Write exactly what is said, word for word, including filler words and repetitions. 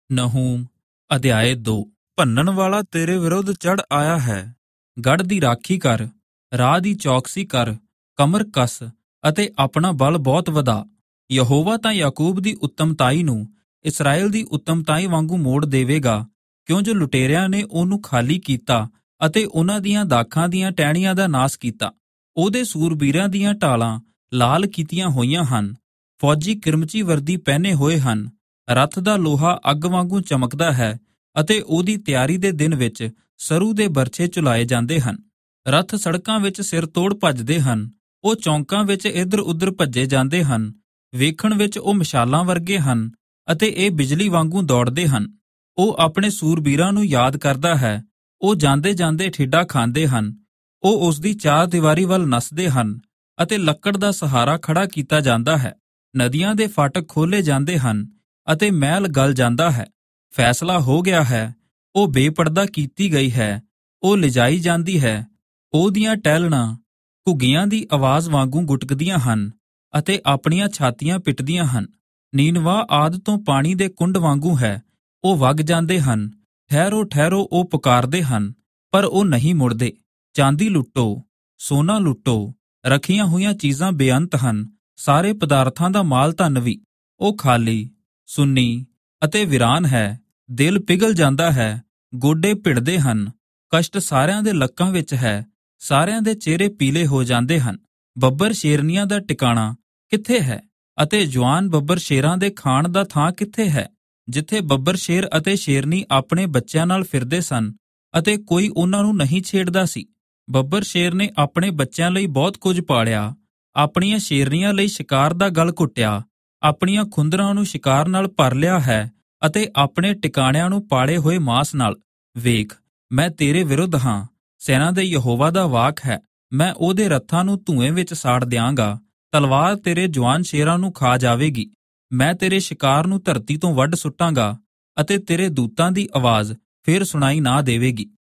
ਨਹੂਮ ਅਧਿਆਇ ਦੋ। ਭੰਨਣ ਵਾਲਾ ਤੇਰੇ ਵਿਰੁੱਧ ਚੜ ਆਇਆ ਹੈ। ਗੜ੍ਹ ਦੀ ਰਾਖੀ ਕਰ, ਰਾਹ ਦੀ ਚੌਕਸੀ ਕਰ, ਕਮਰ ਕੱਸ ਅਤੇ ਆਪਣਾ ਬਲ ਬਹੁਤ ਵਧਾ। ਯਹੋਵਾ ਤਾਂ ਯਾਕੂਬ ਦੀ ਉੱਤਮਤਾਈ ਨੂੰ ਇਸਰਾਏਲ ਦੀ ਉੱਤਮਤਾਈ ਵਾਂਗੂ ਮੋੜ ਦੇਵੇਗਾ, ਕਿਉਂ ਜੋ ਲੁਟੇਰਿਆਂ ਨੇ ਉਹਨੂੰ ਖਾਲੀ ਕੀਤਾ ਅਤੇ ਉਹਨਾਂ ਦੀਆਂ ਦਾਖਾਂ ਦੀਆਂ ਟਹਿਣੀਆਂ ਦਾ ਨਾਸ ਕੀਤਾ। ਉਹਦੇ ਸੂਰਬੀਰਾਂ ਦੀਆਂ ਢਾਲਾਂ ਲਾਲ ਕੀਤੀਆਂ ਹੋਈਆਂ ਹਨ, ਫੌਜੀ ਕਿਰਮਚੀ ਵਰਦੀ ਪਹਿਨੇ ਹੋਏ ਹਨ। ਰੱਥ ਦਾ ਲੋਹਾ ਅੱਗ ਵਾਂਗੂ ਚਮਕਦਾ ਹੈ ਅਤੇ ਉਹਦੀ ਤਿਆਰੀ ਦੇ ਦਿਨ ਵਿੱਚ ਸਰੂ ਦੇ ਬਰਛੇ ਝੁਲਾਏ ਜਾਂਦੇ ਹਨ। ਰੱਥ ਸੜਕਾਂ ਵਿੱਚ ਸਿਰ ਤੋੜ ਭੱਜਦੇ ਹਨ, ਉਹ ਚੌਂਕਾਂ ਵਿੱਚ ਇੱਧਰ ਉੱਧਰ ਭੱਜੇ ਜਾਂਦੇ ਹਨ। ਵੇਖਣ ਵਿੱਚ ਉਹ ਮਸ਼ਾਲਾਂ ਵਰਗੇ ਹਨ ਅਤੇ ਇਹ ਬਿਜਲੀ ਵਾਂਗੂ ਦੌੜਦੇ ਹਨ। ਉਹ ਆਪਣੇ ਸੂਰਬੀਰਾਂ ਨੂੰ ਯਾਦ ਕਰਦਾ ਹੈ, ਉਹ ਜਾਂਦੇ ਜਾਂਦੇ ਠੇਡਾ ਖਾਂਦੇ ਹਨ। ਉਹ ਉਸ ਦੀ ਚਾਰ ਦੀਵਾਰੀ ਵੱਲ ਨੱਸਦੇ ਹਨ ਅਤੇ ਲੱਕੜ ਦਾ ਸਹਾਰਾ ਖੜਾ ਕੀਤਾ ਜਾਂਦਾ ਹੈ। ਨਦੀਆਂ ਦੇ ਫਾਟਕ ਖੋਲ੍ਹੇ ਜਾਂਦੇ ਹਨ ਅਤੇ ਮਹਿਲ ਗਲ ਜਾਂਦਾ ਹੈ। ਫੈਸਲਾ ਹੋ ਗਿਆ ਹੈ, ਉਹ ਬੇਪਰਦਾ ਕੀਤੀ ਗਈ ਹੈ, ਉਹ ਲਿਜਾਈ ਜਾਂਦੀ ਹੈ। ਉਹਦੀਆਂ ਟਹਿਲਣਾਂ ਘੁੱਗੀਆਂ ਦੀ ਆਵਾਜ਼ ਵਾਂਗੂ ਗੁਟਕਦੀਆਂ ਹਨ ਅਤੇ ਆਪਣੀਆਂ ਛਾਤੀਆਂ ਪਿੱਟਦੀਆਂ ਹਨ। ਨੀਨਵਾ ਆਦਿ ਤੋਂ ਪਾਣੀ ਦੇ ਕੁੰਡ ਵਾਂਗੂ ਹੈ, ਉਹ ਵਗ ਜਾਂਦੇ ਹਨ। ਠਹਿਰੋ ਠਹਿਰੋ, ਉਹ ਪੁਕਾਰਦੇ ਹਨ, ਪਰ ਉਹ ਨਹੀਂ ਮੁੜਦੇ। ਚਾਂਦੀ ਲੁੱਟੋ, ਸੋਨਾ ਲੁੱਟੋ, ਰੱਖੀਆਂ ਹੋਈਆਂ ਚੀਜ਼ਾਂ ਬੇਅੰਤ ਹਨ, ਸਾਰੇ ਪਦਾਰਥਾਂ ਦਾ ਮਾਲ ਧਨ ਵੀ। ਉਹ ਖਾਲੀ, ਸੁੰਨੀ ਅਤੇ ਵੀਰਾਨ ਹੈ। ਦਿਲ ਪਿਘਲ ਜਾਂਦਾ ਹੈ, ਗੋਡੇ ਭਿੜਦੇ ਹਨ। ਕਸ਼ਟ ਸਾਰਿਆਂ ਦੇ ਲੱਕਾਂ ਵਿੱਚ ਹੈ, ਸਾਰਿਆਂ ਦੇ ਚਿਹਰੇ ਪੀਲੇ ਹੋ ਜਾਂਦੇ ਹਨ। ਬੱਬਰ ਸ਼ੇਰਨੀਆਂ ਦਾ ਟਿਕਾਣਾ ਕਿੱਥੇ ਹੈ ਅਤੇ ਜਵਾਨ ਬੱਬਰ ਸ਼ੇਰਾਂ ਦੇ ਖਾਣ ਦਾ ਥਾਂ ਕਿੱਥੇ ਹੈ, ਜਿੱਥੇ ਬੱਬਰ ਸ਼ੇਰ ਅਤੇ ਸ਼ੇਰਨੀ ਆਪਣੇ ਬੱਚਿਆਂ ਨਾਲ ਫਿਰਦੇ ਸਨ ਅਤੇ ਕੋਈ ਉਹਨਾਂ ਨੂੰ ਨਹੀਂ ਛੇੜਦਾ ਸੀ। ਬੱਬਰ ਸ਼ੇਰ ਨੇ ਆਪਣੇ ਬੱਚਿਆਂ ਲਈ ਬਹੁਤ ਕੁਝ ਪਾਲਿਆ, ਆਪਣੀਆਂ ਸ਼ੇਰਨੀਆਂ ਲਈ ਸ਼ਿਕਾਰ ਦਾ ਗਲ ਘੁੱਟਿਆ, ਆਪਣੀਆਂ ਖੁੰਦਰਾਂ ਨੂੰ ਸ਼ਿਕਾਰ ਨਾਲ ਭਰ ਲਿਆ ਹੈ ਅਤੇ ਆਪਣੇ ਟਿਕਾਣਿਆਂ ਨੂੰ ਪਾੜੇ ਹੋਏ ਮਾਂਸ ਨਾਲ। ਵੇਖ, ਮੈਂ ਤੇਰੇ ਵਿਰੁੱਧ ਹਾਂ, ਸੈਨਾ ਦੇ ਯਹੋਵਾ ਦਾ ਵਾਕ ਹੈ। ਮੈਂ ਉਹਦੇ ਰੱਥਾਂ ਨੂੰ ਧੂਏ ਵਿੱਚ ਸਾੜ ਦਿਆਂਗਾ, ਤਲਵਾਰ ਤੇਰੇ ਜਵਾਨ ਸ਼ੇਰਾਂ ਨੂੰ ਖਾ ਜਾਵੇਗੀ। ਮੈਂ ਤੇਰੇ ਸ਼ਿਕਾਰ ਨੂੰ ਧਰਤੀ ਤੋਂ ਵੱਢ ਸੁੱਟਾਂਗਾ ਅਤੇ ਤੇਰੇ ਦੂਤਾਂ ਦੀ ਆਵਾਜ਼ ਫੇਰ ਸੁਣਾਈ ਨਾ ਦੇਵੇਗੀ।